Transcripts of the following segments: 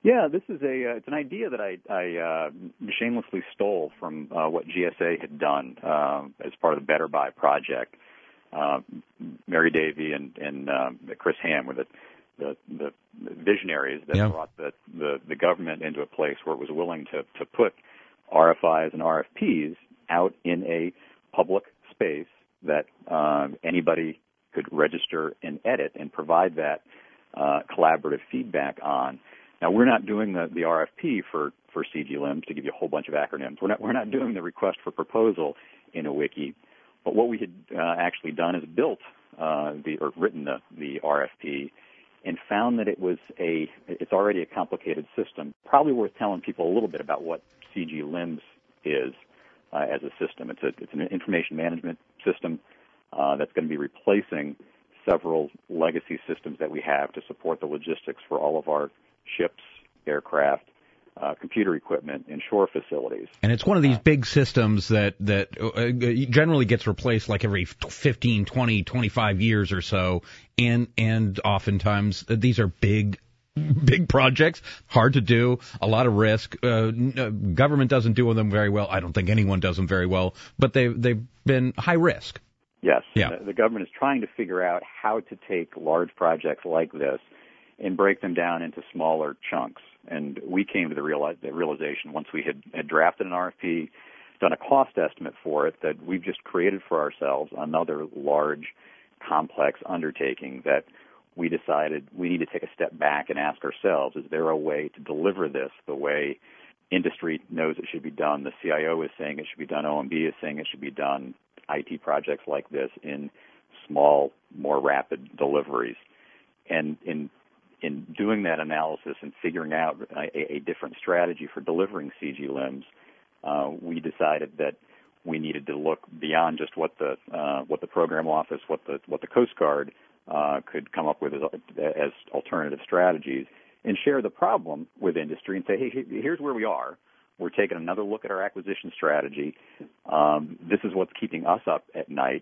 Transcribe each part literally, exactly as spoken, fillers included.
Yeah, this is a uh, it's an idea that I, I uh, shamelessly stole from uh, what G S A had done uh, as part of the Better Buy project. Uh, Mary Davey and, and uh, Chris Ham were the, the, the visionaries that yeah. brought the, the, the government into a place where it was willing to, to put R F Is and R F Ps out in a public space that uh, anybody could register and edit and provide that uh, collaborative feedback on. Now, we're not doing the, the R F P for, for C G L I M S, to give you a whole bunch of acronyms. We're not, we're not doing the request for proposal in a wiki. But what we had uh, actually done is built uh, the, or written the, the R F P and found that it was a, it's already a complicated system. Probably worth telling people a little bit about what C G L I M S is uh, as a system. It's, a, it's an information management system uh, that's going to be replacing several legacy systems that we have to support the logistics for all of our ships, aircraft, uh, computer equipment, and shore facilities. And it's one of these big systems that, that uh, generally gets replaced like every fifteen, twenty, twenty-five years or so, and and oftentimes these are big big projects, hard to do, a lot of risk. Uh, government doesn't do them very well. I don't think anyone does them very well, but they they've been high risk. Yes. Yeah. The, the government is trying to figure out how to take large projects like this and break them down into smaller chunks. And we came to the, realize, the realization once we had, had drafted an R F P, done a cost estimate for it, that we've just created for ourselves another large, complex undertaking that we decided we need to take a step back and ask ourselves, is there a way to deliver this the way industry knows it should be done? The C I O is saying it should be done. O M B is saying it should be done. I T projects like this in small, more rapid deliveries. And in in doing that analysis and figuring out a, a different strategy for delivering C G L I M S, uh, we decided that we needed to look beyond just what the uh, what the program office, what the what the Coast Guard uh, could come up with as, as alternative strategies, and share the problem with industry and say, hey, here's where we are. We're taking another look at our acquisition strategy. Um, this is what's keeping us up at night.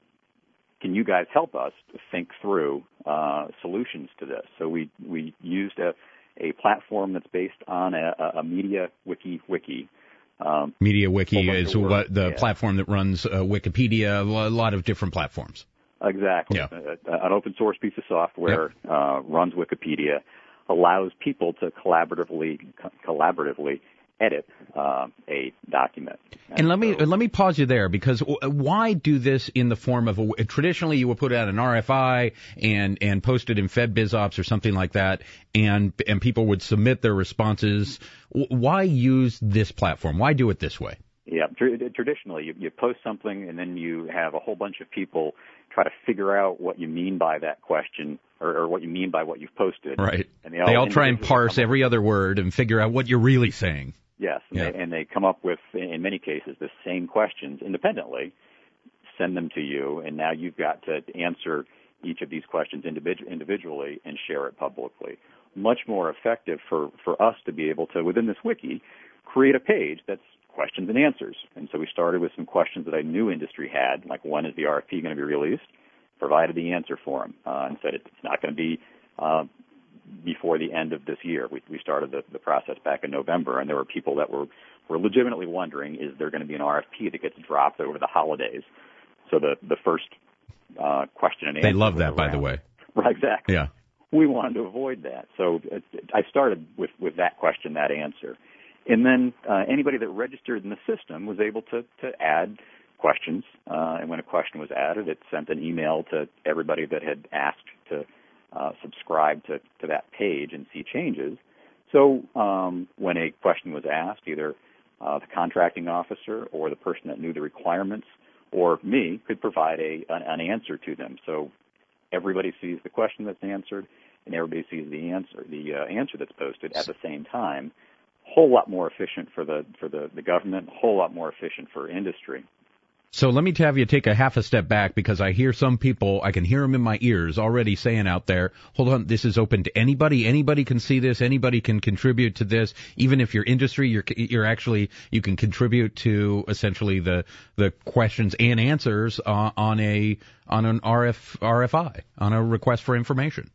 Can you guys help us to think through uh, solutions to this? So we, we used a, a platform that's based on a, a media wiki wiki. Um, media wiki is what the yeah. platform that runs uh, Wikipedia, a lot of different platforms. Exactly. Yeah. A, an open source piece of software yep. uh, runs Wikipedia, allows people to collaboratively co- collaboratively edit uh, a document. And, and let me so, let me pause you there, because why do this in the form of a, traditionally you would put out an R F I and and post it in FedBizOps or something like that, and and people would submit their responses. Why use this platform? Why do it this way? Yeah, tr- traditionally you, you post something and then you have a whole bunch of people try to figure out what you mean by that question or, or what you mean by what you've posted. Right. And they all, they all try and parse parse every other word and figure out what you're really saying. Yes, and, yeah. they, and they come up with, in many cases, the same questions independently, send them to you, and now you've got to answer each of these questions individu- individually and share it publicly. Much more effective for, for us to be able to, within this wiki, create a page that's questions and answers. And so we started with some questions that I knew industry had, like when is the R F P going to be released, provided the answer for them, uh, and said it's not going to be uh, before the end of this year. We, we started the, the process back in November, and there were people that were, were legitimately wondering, is there going to be an R F P that gets dropped over the holidays? So the, the first uh, question and answer. They love that, around. by the way. Right, exactly. Yeah. We wanted to avoid that. So it, I started with, with that question, that answer. And then uh, anybody that registered in the system was able to, to add questions. Uh, and when a question was added, it sent an email to everybody that had asked to uh, subscribe to, to that page and see changes. So um, when a question was asked, either uh, the contracting officer or the person that knew the requirements or me could provide a an, an answer to them. So everybody sees the question that's answered, and everybody sees the answer, the uh, answer that's posted at the same time. Whole lot more efficient for the for the, the government, whole lot more efficient for industry. So let me have you take a half a step back, because I hear some people, I can hear them in my ears already saying out there, hold on, this is open to anybody. Anybody can see this. Anybody can contribute to this. Even if you're industry, you're, you're actually, you can contribute to essentially the, the questions and answers uh, on a, on an R F, R F I, on a request for information.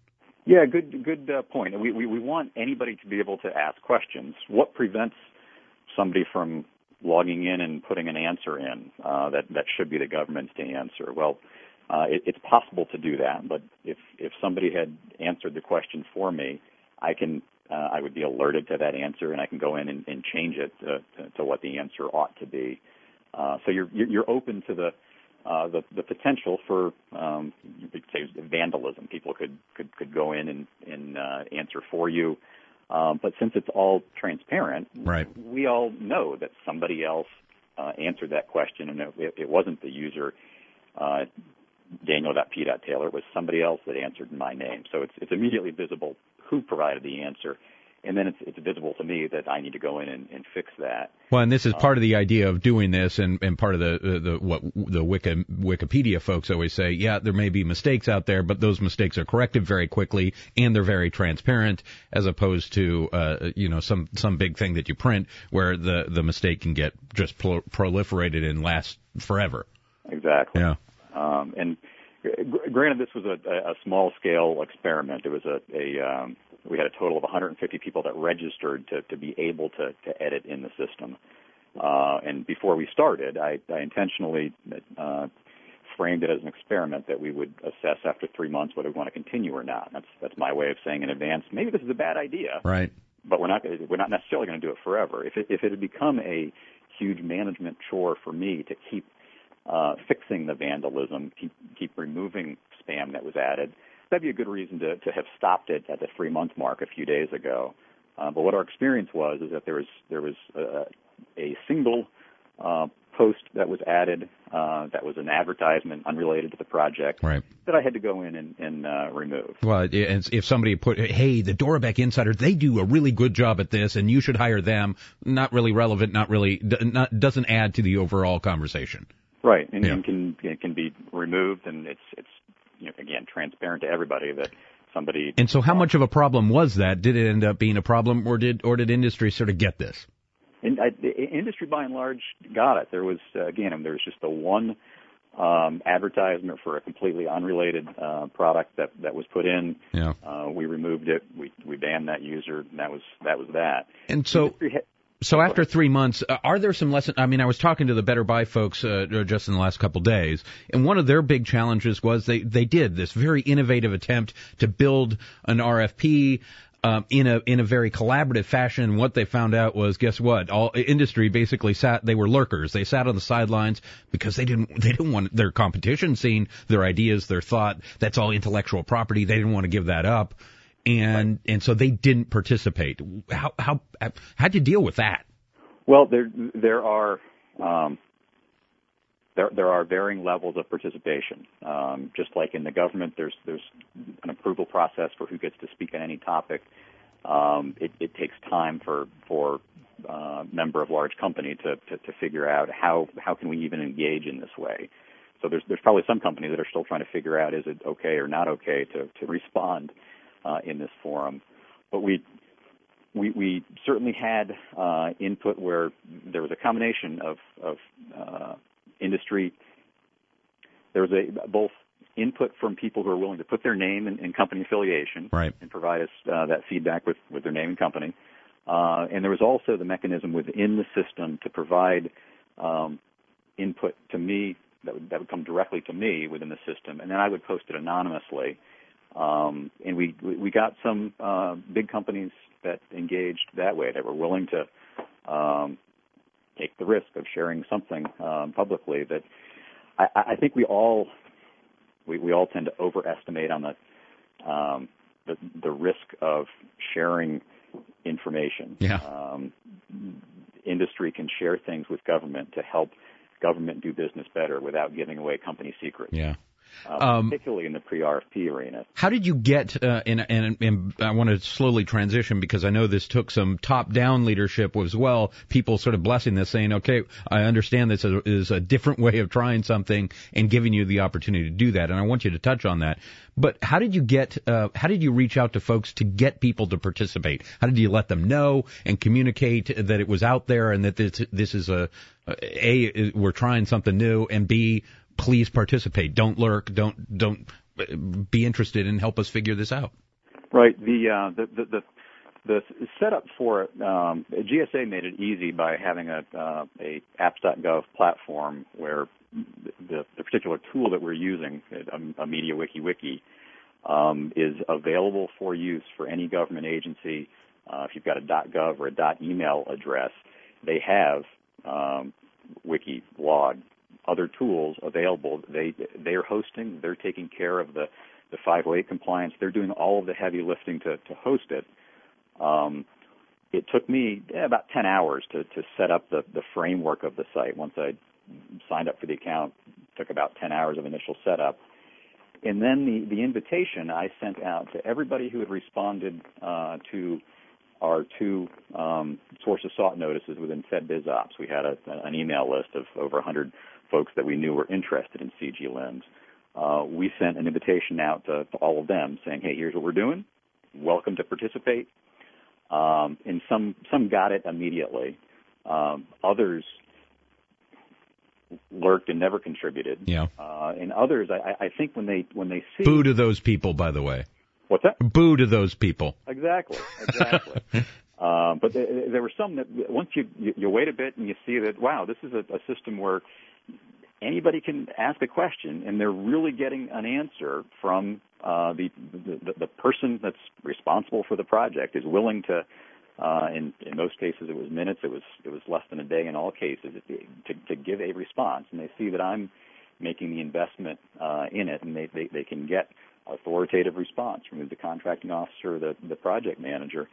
Yeah, good good uh, point. We, we we want anybody to be able to ask questions. What prevents somebody from logging in and putting an answer in uh, that that should be the government's to answer? Well, uh, it, it's possible to do that, but if if somebody had answered the question for me, I can uh, I would be alerted to that answer, and I can go in and, and change it to, to, to what the answer ought to be. Uh, so you're you're open to the Uh, the, the potential for, um, you could say, vandalism. People could, could, could go in and, and uh, answer for you. Um, but since it's all transparent, right. we all know that somebody else uh, answered that question, and it, it wasn't the user, uh, Daniel.P.Taylor. It was somebody else that answered in my name. So it's, it's immediately visible who provided the answer. And then it's, it's visible to me that I need to go in and, and fix that. Well, and this is part of the idea of doing this, and, and part of the the, the what the Wiki, Wikipedia folks always say. Yeah, there may be mistakes out there, but those mistakes are corrected very quickly, and they're very transparent, as opposed to uh, you know some some big thing that you print where the the mistake can get just pro- proliferated and last forever. Exactly. Yeah. Um, and g- granted, this was a, a small scale experiment. It was a, a um, we had a total of one hundred fifty people that registered to, to be able to, to edit in the system. Uh, and before we started, I, I intentionally uh, framed it as an experiment that we would assess after three months whether we want to continue or not. That's that's my way of saying in advance, maybe this is a bad idea, right? But we're not we're not necessarily going to do it forever. If it, if it had become a huge management chore for me to keep uh, fixing the vandalism, keep keep removing spam that was added, that'd be a good reason to, to have stopped it at the three-month mark a few days ago. Uh, but what our experience was is that there was there was a, a single uh, post that was added uh, that was an advertisement unrelated to the project, right, that I had to go in and, and uh, remove. Well, if somebody put, hey, the Dorbeck Insider, they do a really good job at this, and you should hire them, not really relevant, not really, not, doesn't add to the overall conversation. Right, and, yeah. and can it can be removed, and it's it's you know, again transparent to everybody that somebody. And so, how much of a problem was that? Did it end up being a problem, or did or did industry sort of get this? In, I, the industry, by and large, got it. There was uh, again, there was just the one um, advertisement for a completely unrelated uh, product that that was put in. Yeah, uh, we removed it. We we banned that user, and that was that was that. And so. So after three months, uh, are there some lessons? I mean, I was talking to the Better Buy folks uh, just in the last couple of days, and one of their big challenges was they, they did this very innovative attempt to build an R F P um, in a in a very collaborative fashion. And what they found out was, guess what? All industry basically sat. They were lurkers. They sat on the sidelines because they didn't they didn't want their competition seeing their ideas, their thought. That's all intellectual property. They didn't want to give that up. And right. and so they didn't participate. How how how'd you deal with that? Well, there there are um, there there are varying levels of participation. Um, just like in the government, there's there's an approval process for who gets to speak on any topic. Um, it, it takes time for for uh, member of large company to, to to figure out how how can we even engage in this way. So there's there's probably some companies that are still trying to figure out, is it okay or not okay to to respond Uh, in this forum. But we we, we certainly had uh, input where there was a combination of, of uh, industry. There was a both input from people who are willing to put their name and, and company affiliation, right, and provide us uh, that feedback with, with their name and company. Uh, and there was also the mechanism within the system to provide um, input to me that would, that would come directly to me within the system, and then I would post it anonymously. Um, and we we got some uh, big companies that engaged that way, that were willing to um, take the risk of sharing something um, publicly. That I, I think we all we, we all tend to overestimate on the, um, the the risk of sharing information. Yeah. Um, industry can share things with government to help government do business better without giving away company secrets. Yeah. Uh, um, particularly in the pre-R F P arena. How did you get, uh, and, and, and I want to slowly transition because I know this took some top-down leadership as well, people sort of blessing this, saying, okay, I understand this is a different way of trying something and giving you the opportunity to do that, and I want you to touch on that. But how did you get, uh, how did you reach out to folks to get people to participate? How did you let them know and communicate that it was out there and that this, this is a, A, we're trying something new, and B, please participate. Don't lurk. Don't don't be interested and help us figure this out. Right. The uh, the, the the the setup for it, um, G S A made it easy by having a uh, a apps dot gov platform where the, the particular tool that we're using, a, a MediaWiki Wiki, um, is available for use for any government agency. Uh, if you've got a .gov or a .email address, they have um, Wiki, blog, other tools available. They they're hosting. They're taking care of the the five oh eight compliance. They're doing all of the heavy lifting to to host it. Um, it took me eh, about ten hours to to set up the the framework of the site. Once I signed up for the account, it took about ten hours of initial setup. And then the, the invitation I sent out to everybody who had responded uh, to our two um, source of sought notices within FedBizOps. We had a, an email list of over one hundred folks that we knew were interested in C G L I Ms. Uh, we sent an invitation out to, to all of them saying, hey, here's what we're doing. Welcome to participate. Um, and some, some got it immediately. Um, others lurked and never contributed. Yeah. Uh, and others, I, I think when they when they see... Boo to those people, by the way. What's that? Boo to those people. Exactly, exactly. uh, but there, there were some that once you, you you wait a bit and you see that, wow, this is a, a system where anybody can ask a question and they're really getting an answer from uh, the, the the person that's responsible for the project is willing to. Uh, in, in most cases, it was minutes. It was it was less than a day in all cases to, to give a response, and they see that I'm making the investment uh, in it, and they, they, they can get authoritative response from the contracting officer, or the the project manager.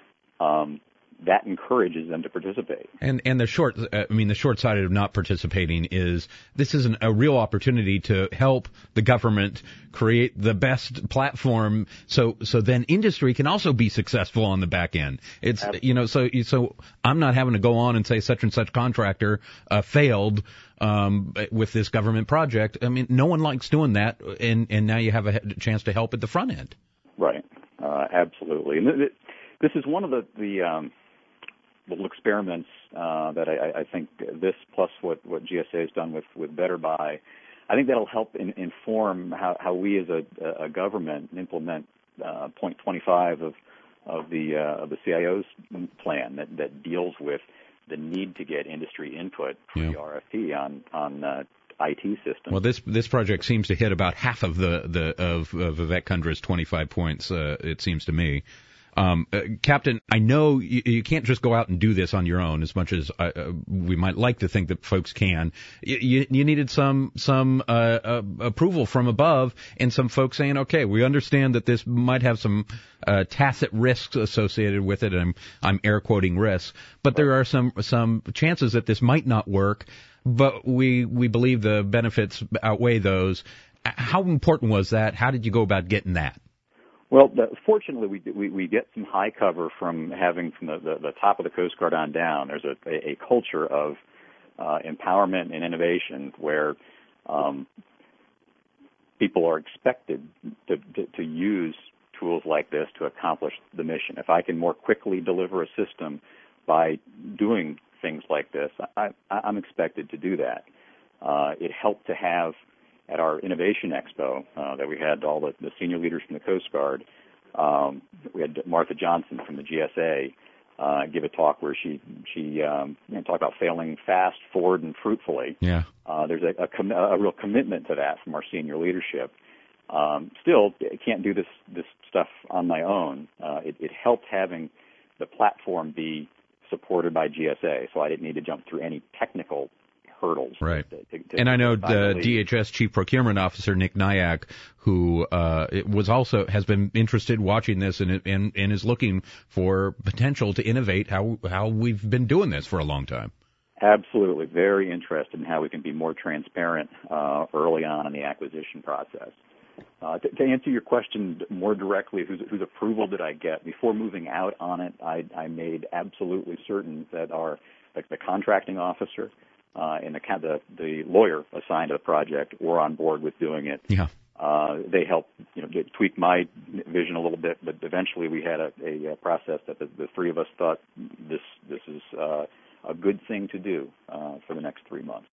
Um, that encourages them to participate. And and the short, I mean, the short side of not participating is this is an, a real opportunity to help the government create the best platform, so so then industry can also be successful on the back end. It's Absolutely. you know so so I'm not having to go on and say such and such contractor uh, failed um, with this government project. I mean, no one likes doing that, and and now you have a chance to help at the front end. Right. Uh, absolutely. And th- this is one of the the um, little experiments uh, that I, I think this plus what, what G S A has done with, with Better Buy, I think that'll help in, inform how, how we as a, a government implement uh, point twenty-five of of the uh, of the C I O's plan that, that deals with the need to get industry input for yeah. the R F P on on uh, I T systems. Well, this this project seems to hit about half of the the of, of Vivek Kundra's twenty-five points. Uh, it seems to me. Um, uh, Captain, I know you, you can't just go out and do this on your own as much as uh, uh, we might like to think that folks can. You, you, you needed some some uh, uh, approval from above and some folks saying, okay, we understand that this might have some uh, tacit risks associated with it. And I'm, I'm air quoting risks, but there are some some chances that this might not work, but we, we believe the benefits outweigh those. How important was that? How did you go about getting that? Well, the, fortunately, we, we we get some high cover from having from the, the, the top of the Coast Guard on down. There's a, a, a culture of uh, empowerment and innovation where um, people are expected to, to, to use tools like this to accomplish the mission. If I can more quickly deliver a system by doing things like this, I, I'm expected to do that. Uh, it helped to have at our Innovation Expo uh, that we had all the, the senior leaders from the Coast Guard. Um, we had Martha Johnson from the G S A uh, give a talk where she she um, you know, talked about failing fast, forward, and fruitfully. Yeah. Uh, there's a, a, com- a real commitment to that from our senior leadership. Um, still, I can't do this this stuff on my own. Uh, it, it helped having the platform be supported by G S A, so I didn't need to jump through any technical hurdles. Right. To, to, to and I know the D H S Chief Procurement Officer Nick Nyack, who uh, was also has been interested watching this and, and and is looking for potential to innovate how how we've been doing this for a long time. Absolutely, very interested in how we can be more transparent uh, early on in the acquisition process. Uh, to, to answer your question more directly, whose, whose approval did I get before moving out on it? I, I made absolutely certain that our like the contracting officer. Uh, and the, the the lawyer assigned to the project were on board with doing it. Yeah. Uh, they helped, you know, get, tweak my vision a little bit, but eventually we had a, a process that the, the three of us thought this this is uh, a good thing to do uh, for the next three months.